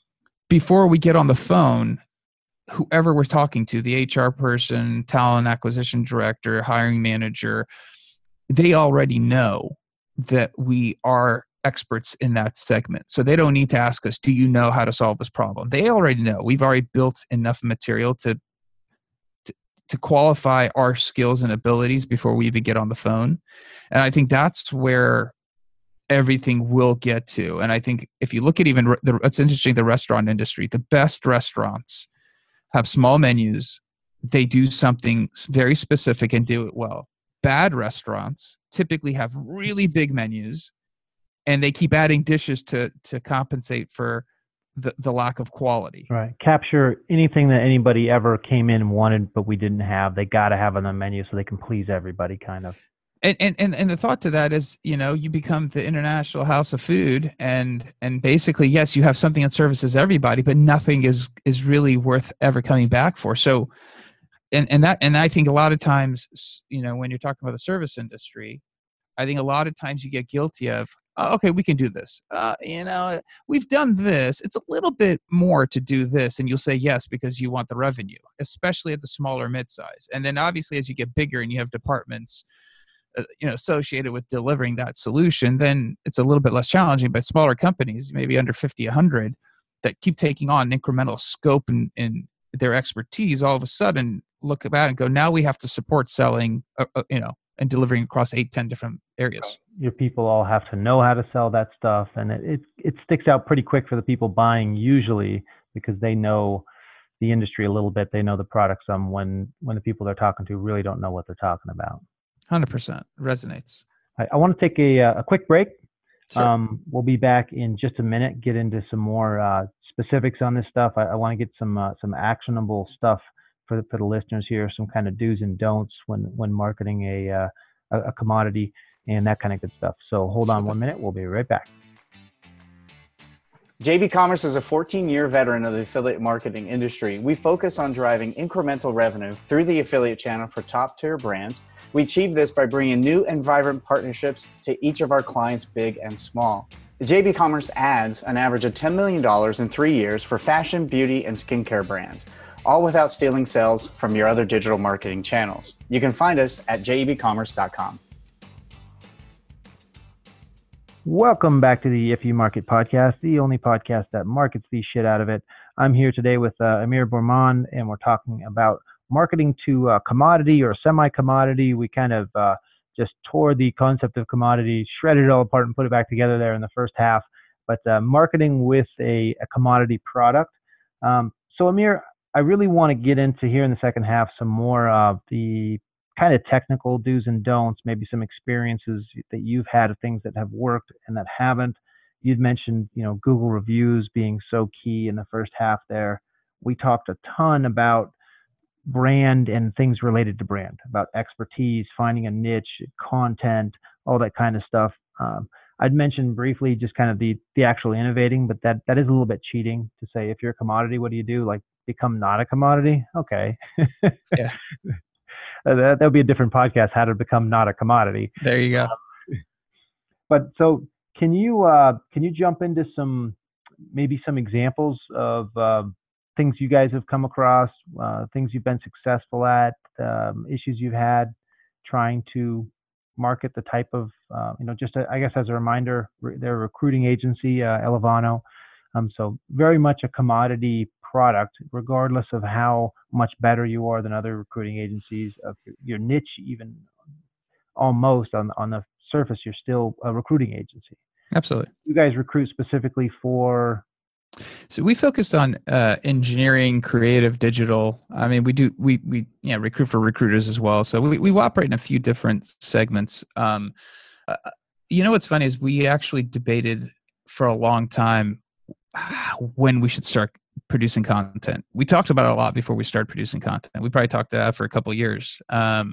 before we get on the phone, whoever we're talking to, the H R person, talent acquisition director, hiring manager, they already know that we are experts in that segment. So they don't need to ask us, do you know how to solve this problem? They already know. We've already built enough material to, to, to qualify our skills and abilities before we even get on the phone. And I think that's where everything will get to. And I think if you look at even, the, it's interesting, the restaurant industry, the best restaurants have small menus. They do something very specific and do it well. Bad restaurants typically have really big menus, and they keep adding dishes to to compensate for the, the lack of quality. Right. Capture anything that anybody ever came in and wanted, but we didn't have. They got to have on the menu so they can please everybody, kind of. And, and and and the thought to that is, you know, you become the international house of food, and and basically, yes, you have something that services everybody, but nothing is is really worth ever coming back for. So, and and that and I think a lot of times, you know, when you're talking about the service industry, I think a lot of times you get guilty of, oh, okay, we can do this. Uh, you know, we've done this. It's a little bit more to do this, and you'll say yes because you want the revenue, especially at the smaller midsize. And then obviously, as you get bigger and you have departments, uh, you know, associated with delivering that solution, then it's a little bit less challenging. But smaller companies, maybe under fifty, one hundred, that keep taking on incremental scope and, and their expertise, all of a sudden look about and go, now we have to support selling, uh, uh, you know, and delivering across eight, ten different areas. Your people all have to know how to sell that stuff, and it, it it sticks out pretty quick for the people buying usually because they know the industry a little bit. They know the product some when when the people they're talking to really don't know what they're talking about. one hundred percent resonates. I, I want to take a, uh, a quick break. Sure. Um, we'll be back in just a minute, get into some more uh, specifics on this stuff. I, I want to get some uh, some actionable stuff for the, for the listeners here, some kind of do's and don'ts when, when marketing a, uh, a, a commodity and that kind of good stuff. So hold on one minute. We'll be right back. J B Commerce is a fourteen-year veteran of the affiliate marketing industry. We focus on driving incremental revenue through the affiliate channel for top-tier brands. We achieve this by bringing new and vibrant partnerships to each of our clients, big and small. J B Commerce adds an average of ten million dollars in three years for fashion, beauty, and skincare brands, all without stealing sales from your other digital marketing channels. You can find us at j e b commerce dot com. Welcome back to the If You Market podcast, the only podcast that markets the shit out of it. I'm here today with uh, Amir Bourman, and we're talking about marketing to a commodity or semi-commodity. We kind of uh, just tore the concept of commodity, shredded it all apart, and put it back together there in the first half. But uh, marketing with a, a commodity product. Um, so Amir, I really want to get into here in the second half some more of the kind of technical do's and don'ts, maybe some experiences that you've had of things that have worked and that haven't. You'd mentioned, you know, Google reviews being so key in the first half there. We talked a ton about brand and things related to brand, about expertise, finding a niche, content, all that kind of stuff. Um, I'd mentioned briefly just kind of the the actual innovating, but that that is a little bit cheating to say, if you're a commodity, what do you do? Like, become not a commodity? Okay. Yeah. Uh, that would be a different podcast, how to become not a commodity. There you go. Uh, but so can you uh, can you jump into some, maybe some examples of uh, things you guys have come across, uh, things you've been successful at, um, issues you've had trying to market the type of, uh, you know, just a, I guess as a reminder, re- they're a recruiting agency, uh, Elevano. Um, so very much a commodity product, regardless of how much better you are than other recruiting agencies. Of your, your niche, even almost on on the surface, you're still a recruiting agency. Absolutely. You guys recruit specifically for? So we focused on uh, engineering, creative, digital. I mean, we do we we yeah recruit for recruiters as well. So we we operate in a few different segments. Um, uh, you know what's funny is we actually debated for a long time when we should start producing content. We talked about it a lot before we started producing content. We probably talked about that for a couple of years. Um,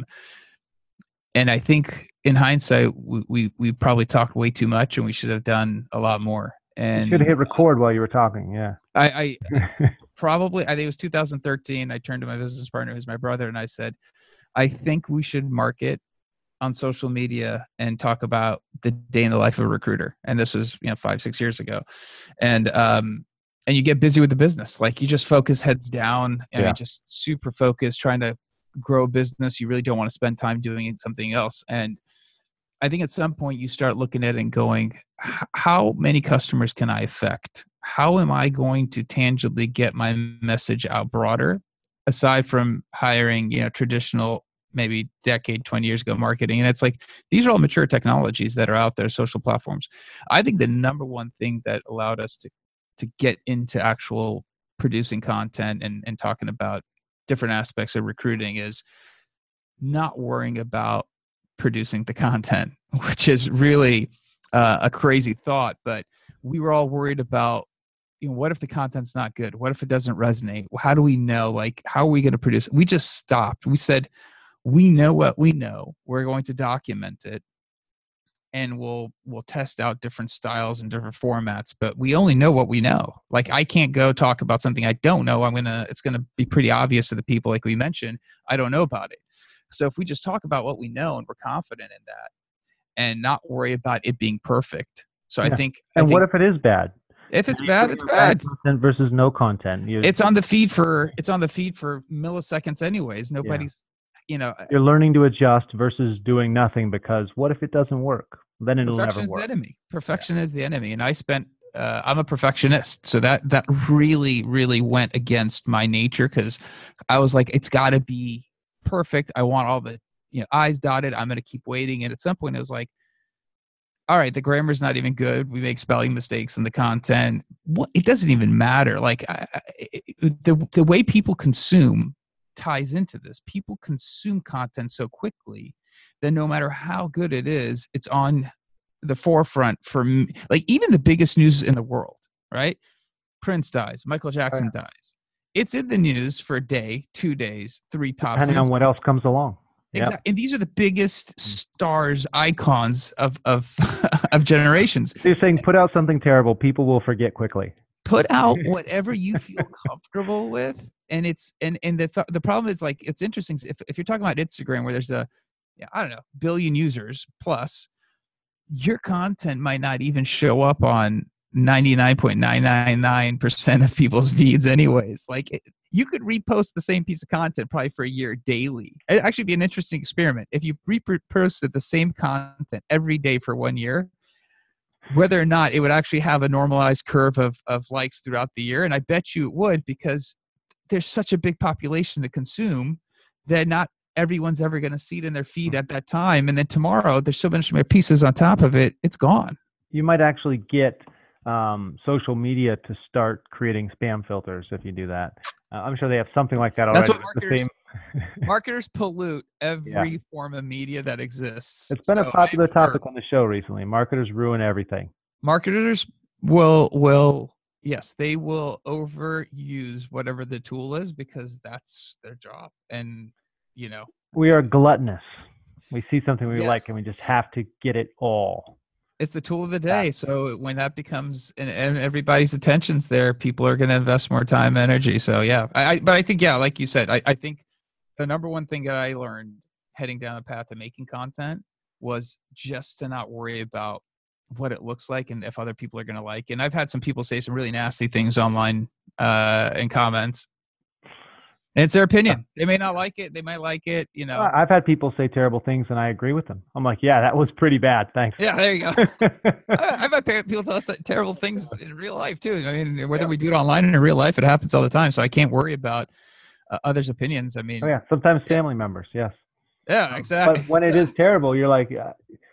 and I think in hindsight, we, we we probably talked way too much, and we should have done a lot more. And you should have hit record while you were talking. Yeah. I, I probably, I think it was two thousand thirteen. I turned to my business partner, who's my brother, and I said, I think we should market on social media and talk about the day in the life of a recruiter. And this was, you know, five, six years ago. And, um, and you get busy with the business. Like, you just focus heads down and yeah. you just super focused trying to grow a business. You really don't want to spend time doing something else. And I think at some point you start looking at it and going, how many customers can I affect? How am I going to tangibly get my message out broader, aside from hiring, you know, traditional, maybe decade, twenty years ago marketing? And it's like, these are all mature technologies that are out there, social platforms. I think the number one thing that allowed us to, to get into actual producing content and, and talking about different aspects of recruiting is not worrying about producing the content, which is really uh, a crazy thought. But we were all worried about, you know, what if the content's not good? What if it doesn't resonate? How do we know? Like, how are we going to produce it? We just stopped. We said, we know what we know. We're going to document it, and we'll we'll test out different styles and different formats. But we only know what we know. Like, I can't go talk about something I don't know. I'm gonna. It's gonna be pretty obvious to the people, like we mentioned, I don't know about it. So if we just talk about what we know and we're confident in that, and not worry about it being perfect. So yeah. I think. And I think what if it is bad? If it's bad, it's bad. Content versus no content. You're, it's on the feed for it's on the feed for milliseconds, anyways. Nobody's, yeah. you know. You're learning to adjust versus doing nothing, because what if it doesn't work? Then it'll never work. Perfection is the enemy. Perfection yeah. is the enemy, and I spent. Uh, I'm a perfectionist, so that that really, really went against my nature, because I was like, it's got to be perfect. I want all the, you know, I's dotted. I'm going to keep waiting. And at some point it was like, all right, the grammar's not even good. We make spelling mistakes in the content. What? It doesn't even matter. Like, I, I, the the way people consume ties into this. People consume content so quickly, then no matter how good it is, it's on the forefront for m- like even the biggest news in the world, right? Prince dies, Michael Jackson Oh, yeah. dies. It's in the news for a day, two days, three tops. Depending And it's on what else comes along. Yep. exactly. And these are the biggest stars, icons of of of generations. So you're saying put out something terrible, people will forget quickly. Put out whatever you feel comfortable with, and it's and and the th- the problem is like it's interesting if if you're talking about Instagram where there's a yeah, I don't know billion users plus, your content might not even show up on ninety-nine point nine nine nine percent of people's feeds anyways. Like it, you could repost the same piece of content probably for a year daily. It'd actually be an interesting experiment. If you reposted the same content every day for one year, whether or not it would actually have a normalized curve of, of likes throughout the year. And I bet you it would, because there's such a big population to consume that not everyone's ever going to see it in their feed at that time. And then tomorrow there's so many more pieces on top of it. It's gone. You might actually get um, social media to start creating spam filters if you do that. Uh, I'm sure they have something like that already. That's what It's the marketers, same- marketers pollute every Yeah. form of media that exists. It's been a So popular I'm sure topic on the show recently. Marketers ruin everything. marketers will, will, yes, they will overuse whatever the tool is because that's their job. And, you know, We are gluttonous. We see something we like Yes. and we just have to get it all. it's the tool of the day. So when that becomes and, and everybody's attention's there, people are going to invest more time, and energy. So yeah, I, I but I think yeah, like you said, I, I think the number one thing that I learned heading down the path of making content was just to not worry about what it looks like and if other people are going to like. And I've had some people say some really nasty things online uh, in comments. And it's their opinion. They may not like it. They might like it. You know. I- I've had people say terrible things and I agree with them. I'm like, yeah, that was pretty bad. Thanks. Yeah, there you go. I- I've had par- people tell us that terrible things in real life too. I mean, whether Yeah. we do it online and in real life, it happens all the time. So I can't worry about uh, others' opinions. I mean, Oh, yeah. Sometimes Yeah. family members. Yes. yeah, exactly. But when it is terrible, you're like, uh,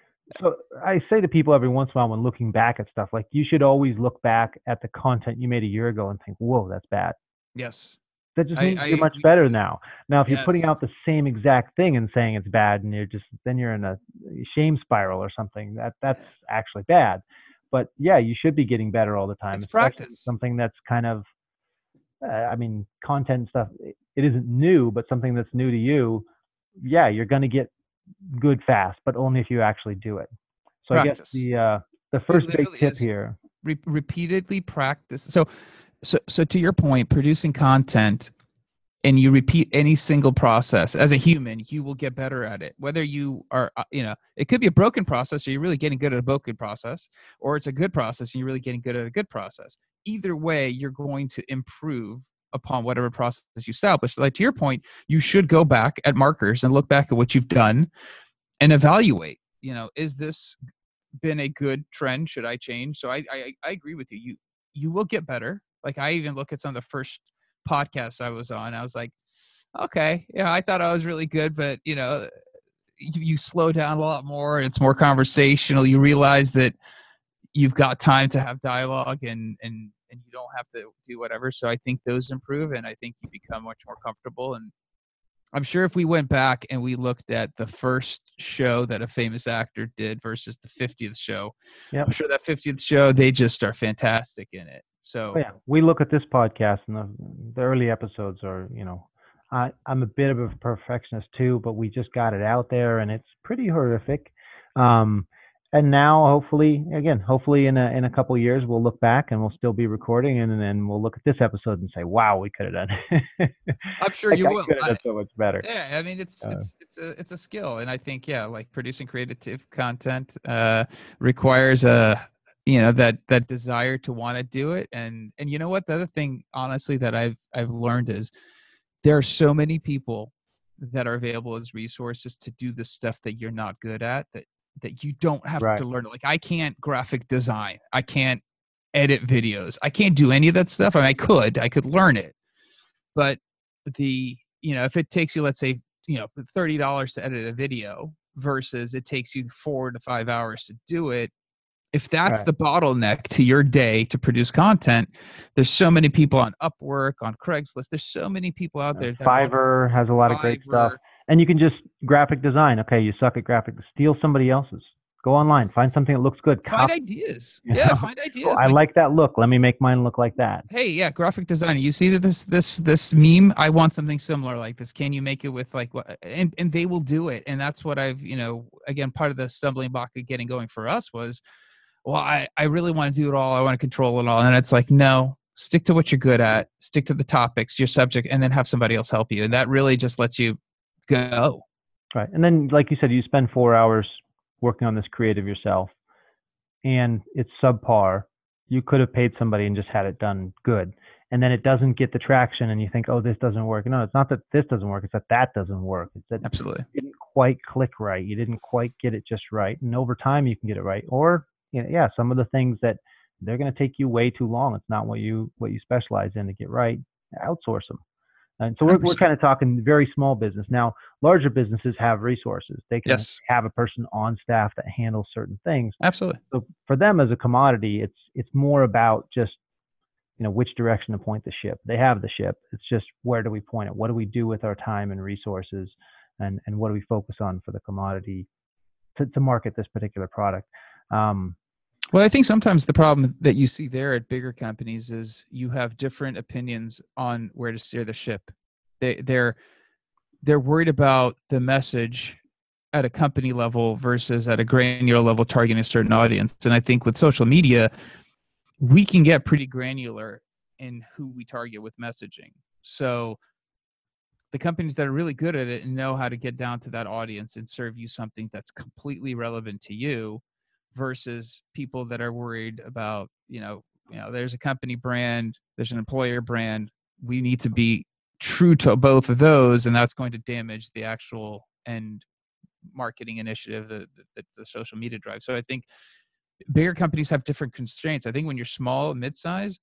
so I say to people every once in a while when looking back at stuff, like you should always look back at the content you made a year ago and think, whoa, that's bad. Yes. That just I- means I you're much agree. better now. Now, if you're putting Yes. out the same exact thing and saying it's bad, and you're just then you're in a shame spiral or something. That that's actually bad. But yeah, you should be getting better all the time. It's especially practice. Something that's kind of, uh, I mean, content stuff. It, it isn't new, but something that's new to you. Yeah, you're going to get good fast, but only if you actually do it. So I guess Practice. the uh, the first big literally tip is. here. Re- repeatedly practice. So, so, so to your point, producing content and you repeat any single process as a human, you will get better at it. Whether you are, uh, you know, it could be a broken process, or you're really getting good at a broken process, or it's a good process and you're really getting good at a good process. Either way, you're going to improve upon whatever process you establish. Like to your point, you should go back at markers and look back at what you've done and evaluate. You know, is this been a good trend? Should I change? So I, I I agree with you. You you will get better. Like I even look at some of the first podcasts I was on. I was like, okay, yeah, I thought I was really good, but you know, you, you slow down a lot more. And it's more conversational. You realize that you've got time to have dialogue and and and you don't have to do whatever. So I think those improve, and I think you become much more comfortable. And I'm sure if we went back and we looked at the first show that a famous actor did versus the fiftieth show, Yep. I'm sure that fiftieth show, they just are fantastic in it. So Oh, yeah, we look at this podcast and the, the early episodes are, you know, I, I'm a bit of a perfectionist too, but we just got it out there and it's pretty horrific. Um, and now, hopefully, again, hopefully in a in a couple of years, we'll look back and we'll still be recording, and then we'll look at this episode and say, "Wow, we could have done." I'm sure Like, you I will. could have I- done so much better. Yeah, I mean it's Uh, it's it's a it's a skill, and I think yeah, like producing creative content uh, requires a you know that that desire to want to do it, and and you know what, the other thing honestly that I've I've learned is there are so many people that are available as resources to do the stuff that you're not good at, that that you don't have Right. to learn. Like I can't graphic design, I can't edit videos, I can't do any of that stuff. I mean, I could I could learn it, but the you know if it takes you, let's say, you know thirty dollars to edit a video versus it takes you four to five hours to do it, if that's Right. the bottleneck to your day to produce content, there's so many people on Upwork, on Craigslist, there's so many people out there that want- Fiverr has a lot of great stuff. Fiverr. And you can just graphic design. Okay, you suck at graphic. Steal somebody else's. Go online. Find something that looks good. Find Cop- ideas. you Yeah, know? find Oh, ideas. I Like, like that look. Let me make mine look like that. hey, yeah, graphic designer. You see that this this this meme? I want something similar like this. Can you make it with like what? And and they will do it. And that's what I've, you know, again, part of the stumbling block of getting going for us was, well, I I really want to do it all. I want to control it all. And it's like, no, stick to what you're good at. Stick to the topics, your subject, and then have somebody else help you. And that really just lets you go. Right. And then, like you said, you spend four hours working on this creative yourself and it's subpar. You could have paid somebody and just had it done good. And then it doesn't get the traction and you think, oh, this doesn't work. No, it's not that this doesn't work. It's that that doesn't work. It's that Absolutely. you didn't quite click right. You didn't quite get it just right. And over time, you can get it right. Or, you know, yeah, some of the things that they're going to take you way too long. It's not what you what you specialize in to get right. Outsource them. And so we're, we're kind of talking very small business. Now, larger businesses have resources. They can Yes. have a person on staff that handles certain things. Absolutely. So for them as a commodity, it's it's more about just, you know, which direction to point the ship. They have the ship. It's just where do we point it? What do we do with our time and resources? And, and what do we focus on for the commodity to, to market this particular product? Um, Well, I think sometimes the problem that you see there at bigger companies is you have different opinions on where to steer the ship. They, they're they're worried about the message at a company level versus at a granular level targeting a certain audience. And I think with social media, we can get pretty granular in who we target with messaging. So the companies that are really good at it and know how to get down to that audience and serve you something that's completely relevant to you, versus people that are worried about, you know, you know, there's a company brand, there's an employer brand. We need to be true to both of those, and that's going to damage the actual end marketing initiative, the, the, the social media drive. So I think bigger companies have different constraints. I think when you're small, mid-size,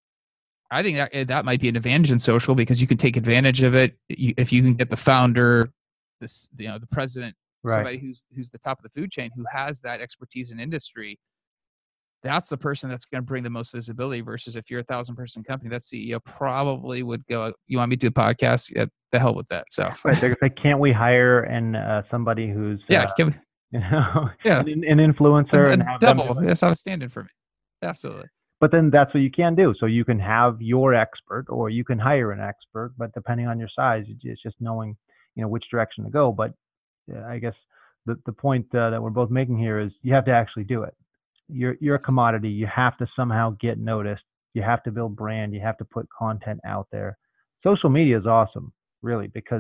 I think that that might be an advantage in social because you can take advantage of it. You, if you can get the founder, this, you know, the president, right. somebody who's who's the top of the food chain, who has that expertise in industry, that's the person that's going to bring the most visibility. Versus if you're a thousand person company, that C E O probably would go, "You want me to do a podcast? Yeah, the hell with that." So, right, they're like, can't we hire and uh, somebody who's yeah, uh, can we, you know, yeah, an, an influencer a, and a have them double. do it? That's not a stand-in for me. Absolutely. But then that's what you can do. So you can have your expert, or you can hire an expert. But depending on your size, it's just knowing, you know, which direction to go. But uh, I guess the the point uh, that we're both making here is you have to actually do it. You're you're a commodity. You have to somehow get noticed. You have to build brand. You have to put content out there. Social media is awesome, really, because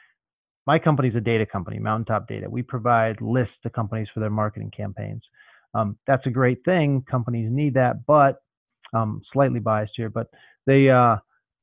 my company is a data company, Mountaintop Data. We provide lists to companies for their marketing campaigns. Um, that's a great thing. Companies need that, but um, slightly biased here, but they uh,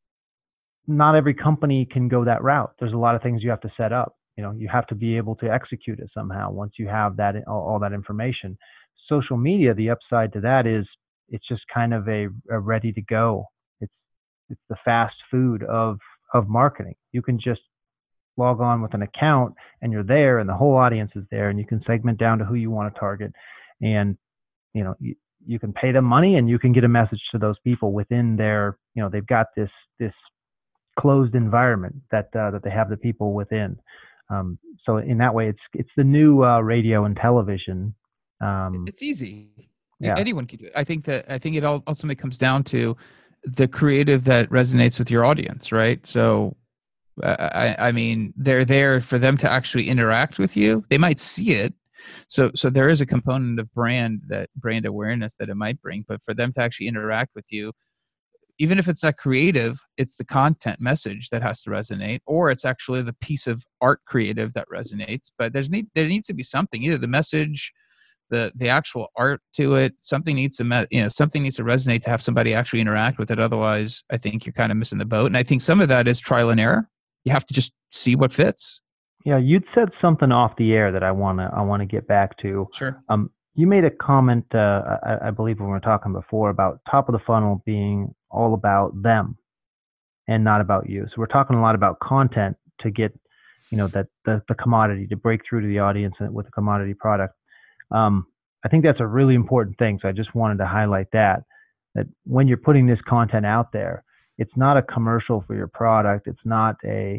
not every company can go that route. There's a lot of things you have to set up. You know, you have to be able to execute it somehow once you have that all, all that information. Social media, the upside to that is it's just kind of a, a ready to go. It's it's the fast food of of marketing. You can just log on with an account and you're there, and the whole audience is there, and you can segment down to who you want to target, and you know you, you can pay them money and you can get a message to those people within their, you know, they've got this this closed environment that uh, that they have the people within. Um, so in that way, it's it's the new uh, radio and television. Um, It's easy. yeah. Anyone can do it. I think that I think it all ultimately comes down to the creative that resonates with your audience, right? So, I, I mean, they're there for them to actually interact with you. They might see it. So, so there is a component of brand that brand awareness that it might bring, but for them to actually interact with you, even if it's not creative, it's the content message that has to resonate, or it's actually the piece of art creative that resonates. But there's need there needs to be something, either the message, the the actual art to it. Something needs to me, you know something needs to resonate to have somebody actually interact with it. Otherwise, I think you're kind of missing the boat. And I think some of that is trial and error. You have to just see what fits. Yeah, you'd said something off the air that I wanna I wanna get back to. Sure. Um, you made a comment, uh, I, I believe, when we were talking before about top of the funnel being all about them and not about you. So we're talking a lot about content to get, you know, that the, the commodity to break through to the audience with a commodity product. Um, I think that's a really important thing. So I just wanted to highlight that, that when you're putting this content out there, it's not a commercial for your product. It's not a,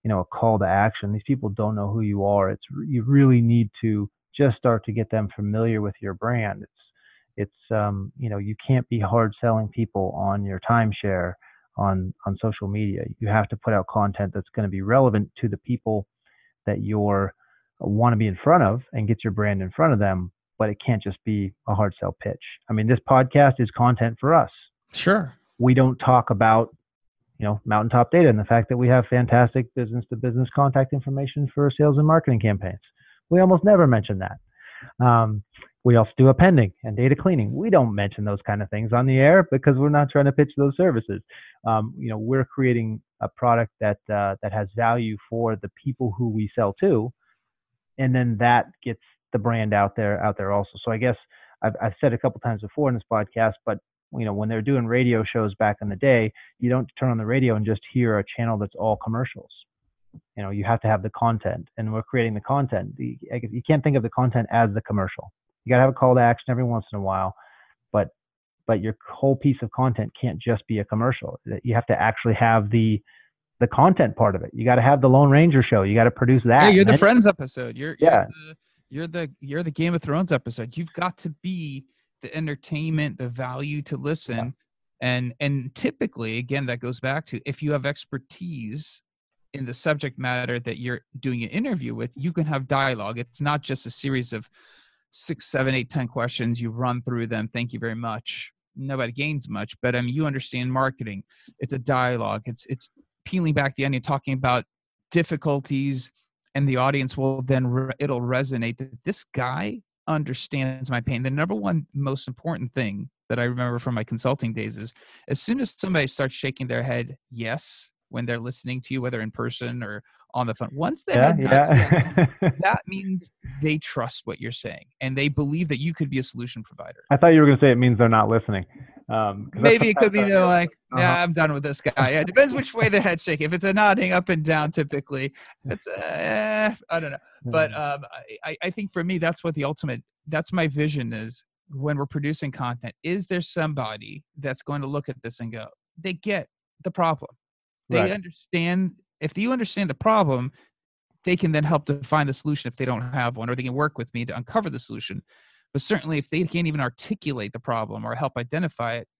you know, a call to action. These people don't know who you are. It's you really need to just start to get them familiar with your brand. It's it's um, you know, you can't be hard selling people on your timeshare on on social media. You have to put out content that's going to be relevant to the people that you're want to be in front of and get your brand in front of them, but it can't just be a hard sell pitch. I mean, this podcast is content for us. Sure. We don't talk about, you know, Mountaintop Data and the fact that we have fantastic business to business contact information for sales and marketing campaigns. We almost never mention that. Um, we also do appending and data cleaning. We don't mention those kind of things on the air because we're not trying to pitch those services. Um, you know, we're creating a product that uh, that has value for the people who we sell to, and then that gets the brand out there out there also. So I guess I've, I've said a couple times before in this podcast, but you know, when they're doing radio shows back in the day, you don't turn on the radio and just hear a channel that's all commercials. You know, you have to have the content, and we're creating the content. The, you can't think of the content as the commercial. You got to have a call to action every once in a while, but but your whole piece of content can't just be a commercial. You have to actually have the the content part of it. You got to have the Lone Ranger show. You got to produce that. Yeah, you're the Friends episode. You're, you're yeah. The, you're the you're the Game of Thrones episode. You've got to be the entertainment, the value to listen, yeah. and and typically, again, that goes back to if you have expertise in the subject matter that you're doing an interview with, you can have dialogue. It's not just a series of six, seven, eight, ten questions. You run through them. Thank you very much. Nobody gains much, but I mean, you understand marketing. It's a dialogue. It's it's peeling back the onion, talking about difficulties, and the audience will then re- it'll resonate that this guy understands my pain. The number one most important thing that I remember from my consulting days is as soon as somebody starts shaking their head yes when they're listening to you, whether in person or on the phone, once the yeah, head nods yeah. yes, that means they trust what you're saying and they believe that you could be a solution provider. I thought you were going to say it means they're not listening. Um, Maybe it could be they're like, yeah, uh-huh. I'm done with this guy. Yeah, it depends which way the head's shaking. If it's a nodding up and down, typically, it's uh, I don't know. But um, I, I think for me, that's what the ultimate, that's my vision is when we're producing content. Is there somebody that's going to look at this and go, they get the problem. They right. understand. If you understand the problem, they can then help define the solution if they don't have one, or they can work with me to uncover the solution. But certainly if they can't even articulate the problem or help identify it,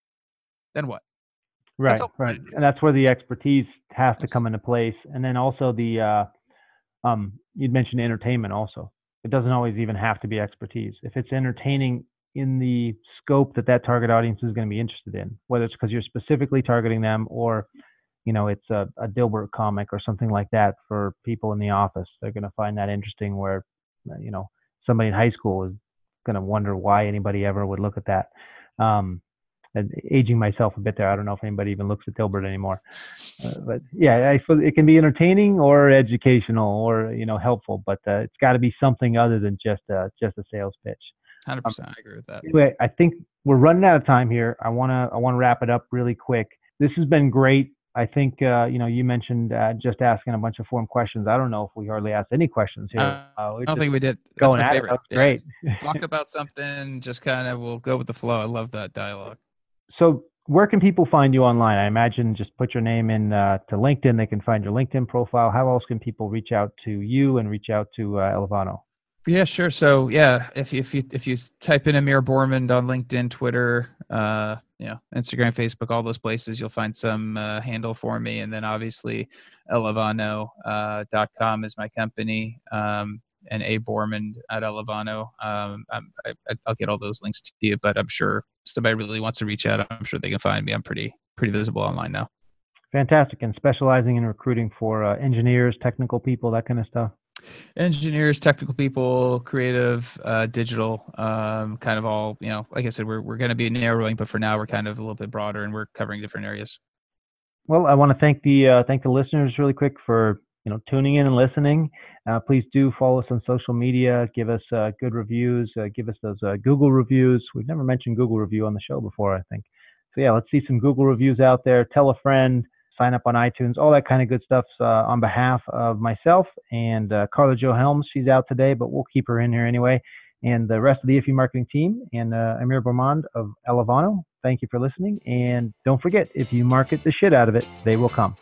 then what? Right, right. And that's where the expertise has to come into place. And then also the, uh, um, you'd mentioned entertainment also. It doesn't always even have to be expertise. If it's entertaining in the scope that that target audience is going to be interested in, whether it's because you're specifically targeting them or, you know, it's a, a Dilbert comic or something like that for people in the office. They're going to find that interesting where, you know, somebody in high school is going to wonder why anybody ever would look at that. Um, and aging myself a bit there. I don't know if anybody even looks at Dilbert anymore. Uh, but yeah, I suppose it can be entertaining or educational or, you know, helpful, but uh, it's got to be something other than just a, just a sales pitch. one hundred percent. Um, I agree with that. Anyway, I think we're running out of time here. I want to, I want to wrap it up really quick. This has been great. I think, uh, you know, you mentioned uh, just asking a bunch of form questions. I don't know if we hardly asked any questions here. Uh, uh, I don't think we did. That's going my at favorite. It. That was great. Yeah. Talk about something, just kind of we'll go with the flow. I love that dialogue. So where can people find you online? I imagine just put your name in uh, to LinkedIn. They can find your LinkedIn profile. How else can people reach out to you and reach out to uh, Elevano? Yeah, sure. So yeah, if you, if you, if you type in Amir Bormand on LinkedIn, Twitter, uh, you know, Instagram, Facebook, all those places, you'll find some uh, handle for me. And then obviously elevano dot com is my company, um, and A Bormand at Elevano. Um, I, I'll get all those links to you, but I'm sure if somebody really wants to reach out, I'm sure they can find me. I'm pretty, pretty visible online now. Fantastic. And specializing in recruiting for uh, engineers, technical people, that kind of stuff. Engineers, technical people, creative, uh, digital, um, kind of all, you know, like I said, we're, we're going to be narrowing, but for now we're kind of a little bit broader and we're covering different areas. Well, I want to thank the, uh, thank the listeners really quick for, you know, tuning in and listening. Uh, please do follow us on social media, give us uh, good reviews, uh, give us those uh, Google reviews. We've never mentioned Google review on the show before, I think. So yeah, let's see some Google reviews out there. Tell a friend. Sign up on iTunes, all that kind of good stuff uh, on behalf of myself and uh, Carla Jo Helms. She's out today, but we'll keep her in here anyway. And the rest of the Iffy Marketing team and uh, Amir Bormand of Elevano, thank you for listening. And don't forget, if you market the shit out of it, they will come.